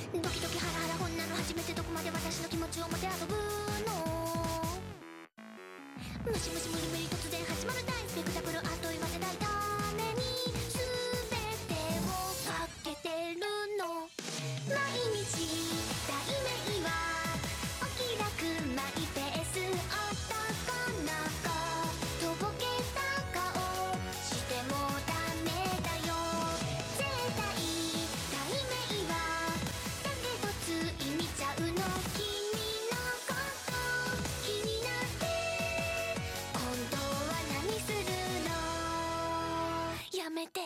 ドキドキハラハラ本なの初めてどこまで私の気持ちを持て遊ぶのムシムシ無理無理突然始まる大スペクタクルあっという間で大ために全てをかけてるの毎日題名はお気楽マイペース男の子とぼけた顔してもダメだよ絶対題名はだけどつい見ちゃうの君のこと気になって今度は何するのやめて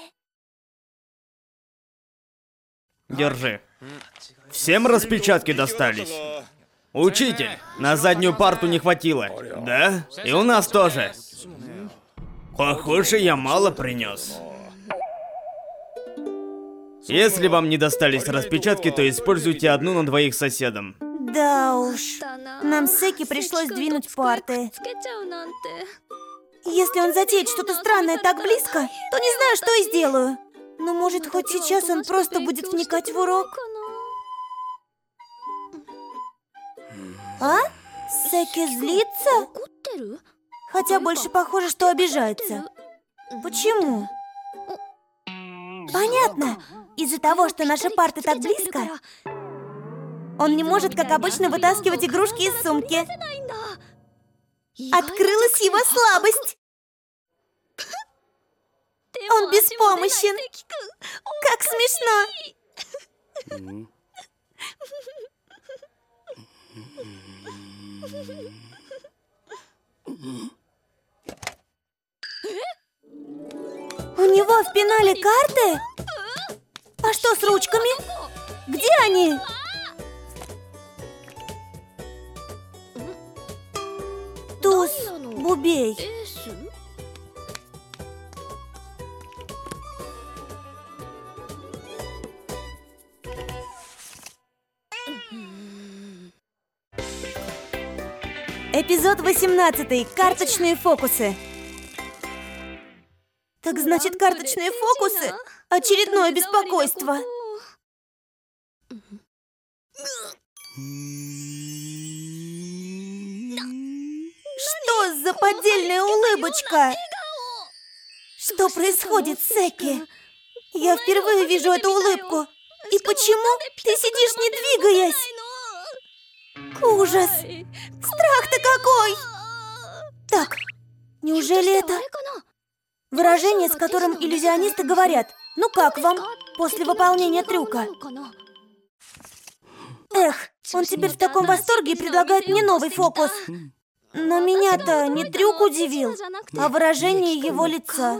Держи. Всем распечатки достались? Учитель, на заднюю парту не хватило. Да? И у нас тоже. Похоже, я мало принес. Если вам не достались распечатки, то используйте одну на двоих соседам. Да уж, нам с Секи пришлось сдвинуть парты. Если он затеет что-то странное так близко, то не знаю, что и сделаю. Но может, хоть сейчас он просто будет вникать в урок? А? Секи злится? Хотя больше похоже, что обижается. Почему? Понятно. Из-за того, что наши парты так близко, он не может, как обычно, вытаскивать игрушки из сумки. Открылась его слабость. Он беспомощен. Как смешно. У него в пенале карты? А что с ручками? Где они? Туз, бубей. Эпизод 18. Карточные фокусы. Так значит, карточные фокусы? Очередное беспокойство. Что за поддельная улыбочка? Что происходит, Секи? Я впервые вижу эту улыбку. И почему ты сидишь, не двигаясь? Ужас! Страх-то какой! Так, неужели это выражение, с которым иллюзионисты говорят: «Ну как вам после выполнения трюка?» Эх, он теперь в таком восторге и предлагает мне новый фокус. Но меня-то не трюк удивил, а выражение его лица.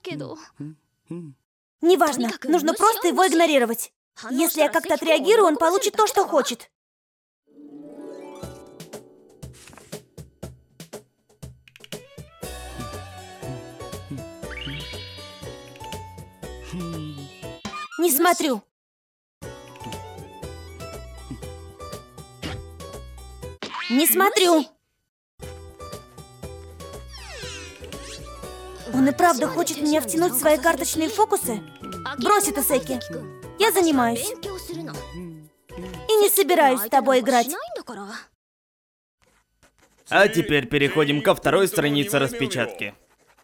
Неважно, нужно просто его игнорировать. Если я как-то отреагирую, он получит то, что хочет. Не смотрю. Не смотрю. Он и правда хочет меня втянуть в свои карточные фокусы? Брось это, Секи. Я занимаюсь. И не собираюсь с тобой играть. А теперь переходим ко второй странице распечатки.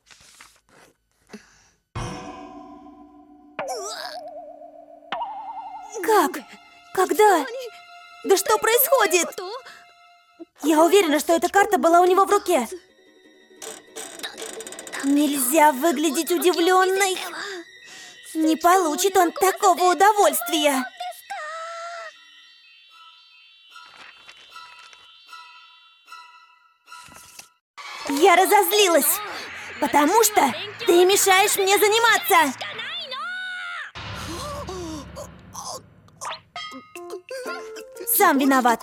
Как? Когда? Да что происходит? Я уверена, что эта карта была у него в руке. Нельзя выглядеть удивленной. Не получит он такого удовольствия. Я разозлилась, потому что ты мешаешь мне заниматься. Сам виноват.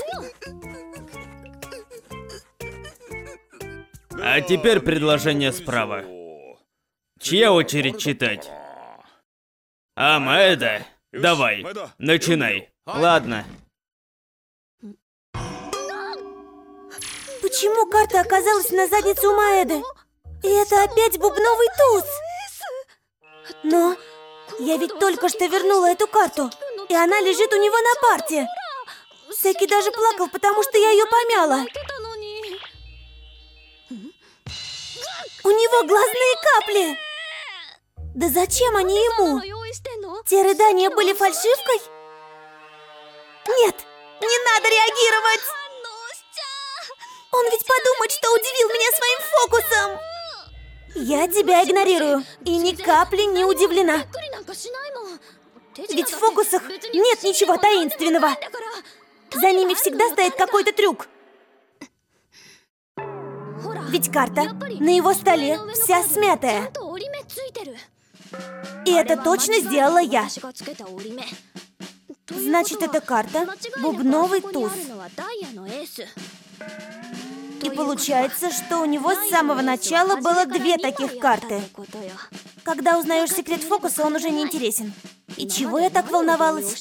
А теперь предложение справа. Чья очередь читать? А, Маэда? Давай, начинай. Ладно. Почему карта оказалась на заднице у Маэды? И это опять бубновый туз. Но я ведь только что вернула эту карту. И она лежит у него на парте. Секи даже плакал, потому что я ее помяла. У него глазные капли. Да зачем они ему? Те рыдания были фальшивкой? Нет, не надо реагировать. Он ведь подумает, что удивил меня своим фокусом. Я тебя игнорирую и ни капли не удивлена. Ведь в фокусах нет ничего таинственного. За ними всегда стоит какой-то трюк. Ведь карта на его столе вся смятая. И это точно сделала я. Значит, эта карта — бубновый туз. И получается, что у него с самого начала было две таких карты. Когда узнаешь секрет фокуса, он уже не интересен. И чего я так волновалась?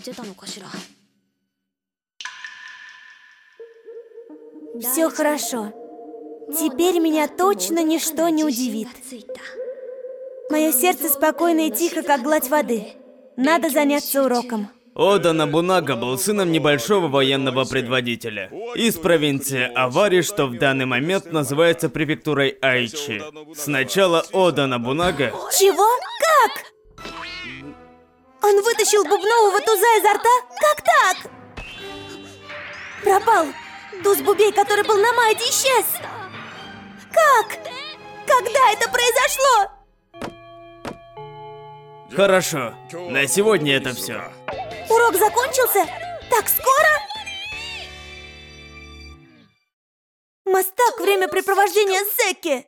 Все хорошо. Теперь меня точно ничто не удивит. Мое сердце спокойно и тихо, как гладь воды. Надо заняться уроком. Ода Нобунага был сыном небольшого военного предводителя из провинции Авари, что в данный момент называется префектурой Айчи. Сначала Ода Нобунага... Чего? Как? Он вытащил бубнового туза изо рта? Как так? Пропал. Туз Бубей, который был на Майде, исчез. Как? Когда это произошло? Хорошо, на сегодня это все. Урок закончился? Так скоро? Мастак, времяпрепровождение Секи.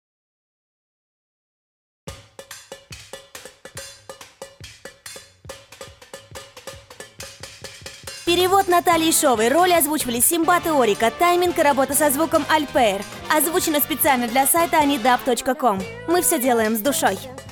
Перевод Натальи Шовой. Роли озвучивали Симбат и Орика. Тайминг и работа со звуком Альпейр. Озвучено специально для сайта anidub.com. Мы все делаем с душой.